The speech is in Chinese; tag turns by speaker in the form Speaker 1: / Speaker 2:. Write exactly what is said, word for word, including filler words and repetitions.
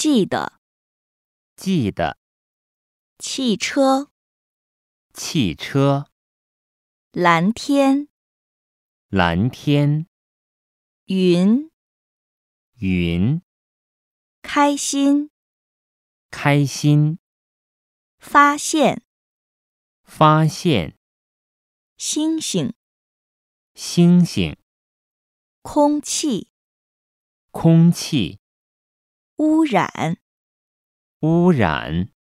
Speaker 1: 记得，
Speaker 2: 记得，
Speaker 1: 汽车，
Speaker 2: 汽车，
Speaker 1: 蓝天，
Speaker 2: 蓝天，
Speaker 1: 云，
Speaker 2: 云，
Speaker 1: 开心，
Speaker 2: 开心，
Speaker 1: 发现，
Speaker 2: 发现，
Speaker 1: 星星，
Speaker 2: 星星，
Speaker 1: 空气，
Speaker 2: 空气，
Speaker 1: 污染。
Speaker 2: 污染。